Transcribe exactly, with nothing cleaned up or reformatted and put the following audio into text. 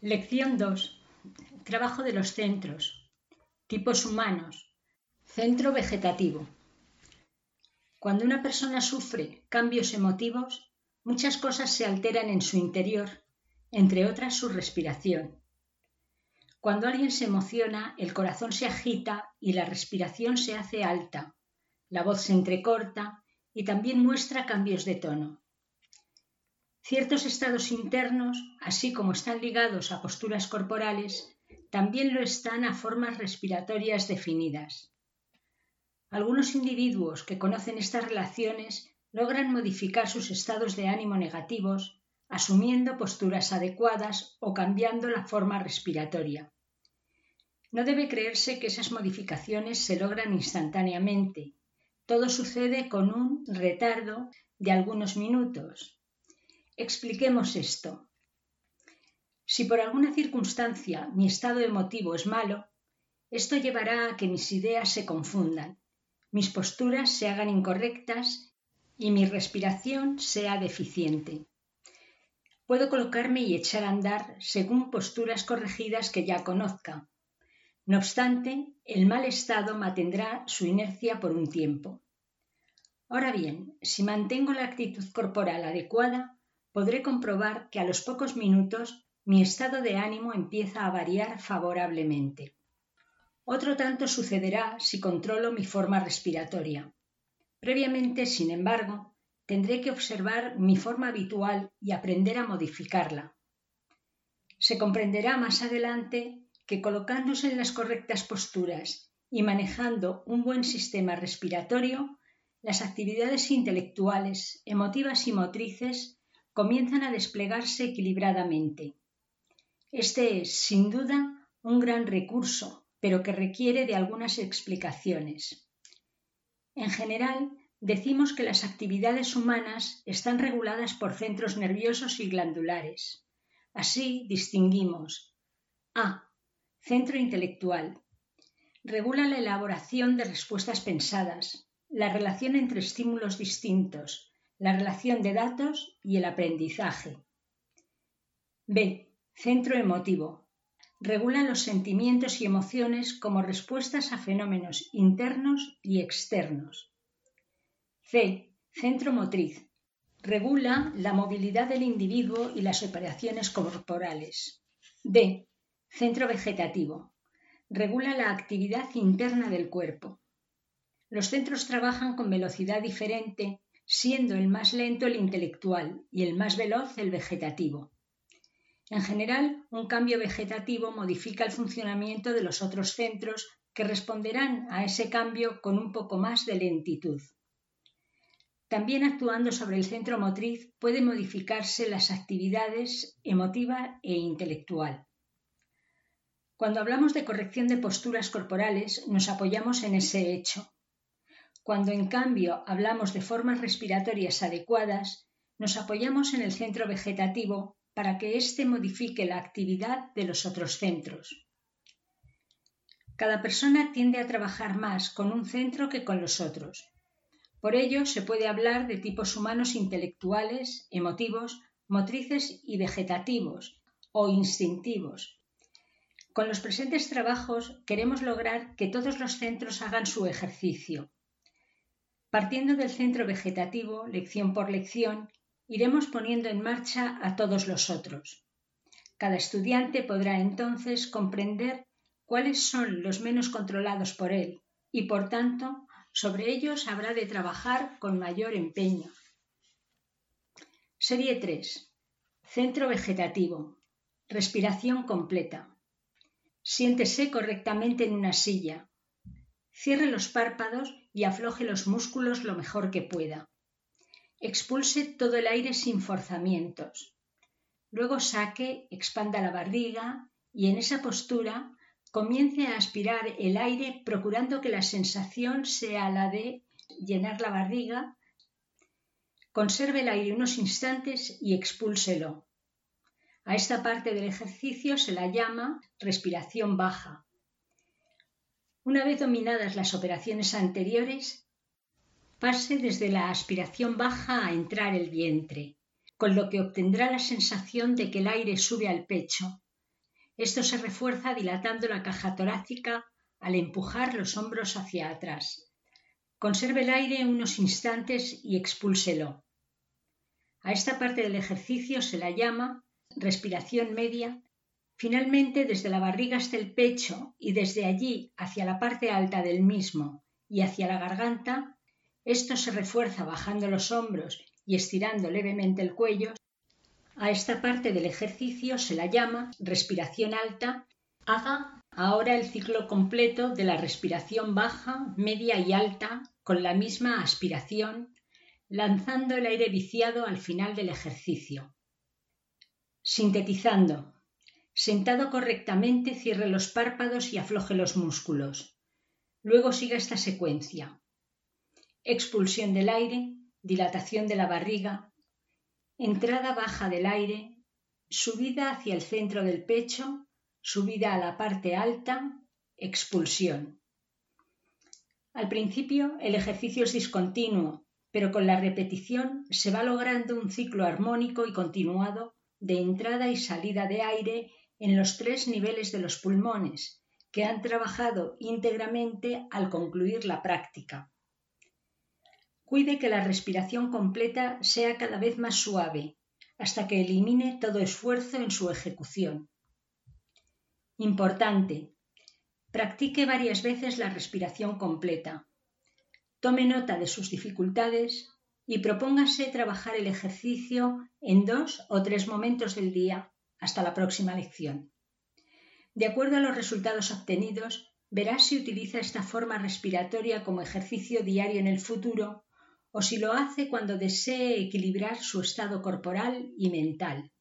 Lección dos. Trabajo de los centros. Tipos humanos. Centro vegetativo. Cuando una persona sufre cambios emotivos, muchas cosas se alteran en su interior, entre otras su respiración. Cuando alguien se emociona, el corazón se agita y la respiración se hace alta, la voz se entrecorta y también muestra cambios de tono. Ciertos estados internos, así como están ligados a posturas corporales, también lo están a formas respiratorias definidas. Algunos individuos que conocen estas relaciones logran modificar sus estados de ánimo negativos, asumiendo posturas adecuadas o cambiando la forma respiratoria. No debe creerse que esas modificaciones se logran instantáneamente. Todo sucede con un retardo de algunos minutos. Expliquemos esto. Si por alguna circunstancia mi estado emotivo es malo, esto llevará a que mis ideas se confundan, mis posturas se hagan incorrectas y mi respiración sea deficiente. Puedo colocarme y echar a andar según posturas corregidas que ya conozca. No obstante, el mal estado mantendrá su inercia por un tiempo. Ahora bien, si mantengo la actitud corporal adecuada, podré comprobar que a los pocos minutos mi estado de ánimo empieza a variar favorablemente. Otro tanto sucederá si controlo mi forma respiratoria. Previamente, sin embargo, tendré que observar mi forma habitual y aprender a modificarla. Se comprenderá más adelante que colocándose en las correctas posturas y manejando un buen sistema respiratorio, las actividades intelectuales, emotivas y motrices comienzan a desplegarse equilibradamente. Este es, sin duda, un gran recurso, pero que requiere de algunas explicaciones. En general, decimos que las actividades humanas están reguladas por centros nerviosos y glandulares. Así distinguimos A. Centro intelectual. Regula la elaboración de respuestas pensadas, la relación entre estímulos distintos, la relación de datos y el aprendizaje. B. Centro emotivo. Regula los sentimientos y emociones como respuestas a fenómenos internos y externos. C. Centro motriz. Regula la movilidad del individuo y las operaciones corporales. D. Centro vegetativo. Regula la actividad interna del cuerpo. Los centros trabajan con velocidad diferente, siendo el más lento el intelectual y el más veloz el vegetativo. En general, un cambio vegetativo modifica el funcionamiento de los otros centros que responderán a ese cambio con un poco más de lentitud. También actuando sobre el centro motriz puede modificarse las actividades emotiva e intelectual. Cuando hablamos de corrección de posturas corporales, nos apoyamos en ese hecho. Cuando, en cambio, hablamos de formas respiratorias adecuadas, nos apoyamos en el centro vegetativo para que éste modifique la actividad de los otros centros. Cada persona tiende a trabajar más con un centro que con los otros. Por ello, se puede hablar de tipos humanos intelectuales, emotivos, motrices y vegetativos o instintivos. Con los presentes trabajos queremos lograr que todos los centros hagan su ejercicio. Partiendo del centro vegetativo, lección por lección, iremos poniendo en marcha a todos los otros. Cada estudiante podrá entonces comprender cuáles son los menos controlados por él y, por tanto, sobre ellos habrá de trabajar con mayor empeño. Serie tres. Centro vegetativo. Respiración completa. Siéntese correctamente en una silla. Cierre los párpados y afloje los músculos lo mejor que pueda. Expulse todo el aire sin forzamientos. Luego saque, expanda la barriga y en esa postura comience a aspirar el aire procurando que la sensación sea la de llenar la barriga. Conserve el aire unos instantes y expúlselo. A esta parte del ejercicio se la llama respiración baja. Una vez dominadas las operaciones anteriores, pase desde la aspiración baja a entrar el vientre, con lo que obtendrá la sensación de que el aire sube al pecho, Esto se refuerza dilatando la caja torácica al empujar los hombros hacia atrás. Conserve el aire unos instantes y expúlselo. A esta parte del ejercicio se la llama respiración media. Finalmente, desde la barriga hasta el pecho y desde allí hacia la parte alta del mismo y hacia la garganta, esto se refuerza bajando los hombros y estirando levemente el cuello. A esta parte del ejercicio se la llama respiración alta. Haga ahora el ciclo completo de la respiración baja, media y alta con la misma aspiración, lanzando el aire viciado al final del ejercicio. Sintetizando. Sentado correctamente, cierre los párpados y afloje los músculos. Luego siga esta secuencia. Expulsión del aire, dilatación de la barriga, entrada baja del aire, subida hacia el centro del pecho, subida a la parte alta, expulsión. Al principio el ejercicio es discontinuo, pero con la repetición se va logrando un ciclo armónico y continuado de entrada y salida de aire en los tres niveles de los pulmones, que han trabajado íntegramente al concluir la práctica. Cuide que la respiración completa sea cada vez más suave, hasta que elimine todo esfuerzo en su ejecución. Importante. Practique varias veces la respiración completa. Tome nota de sus dificultades y propóngase trabajar el ejercicio en dos o tres momentos del día hasta la próxima lección. De acuerdo a los resultados obtenidos, verá si utiliza esta forma respiratoria como ejercicio diario en el futuro o si lo hace cuando desee equilibrar su estado corporal y mental.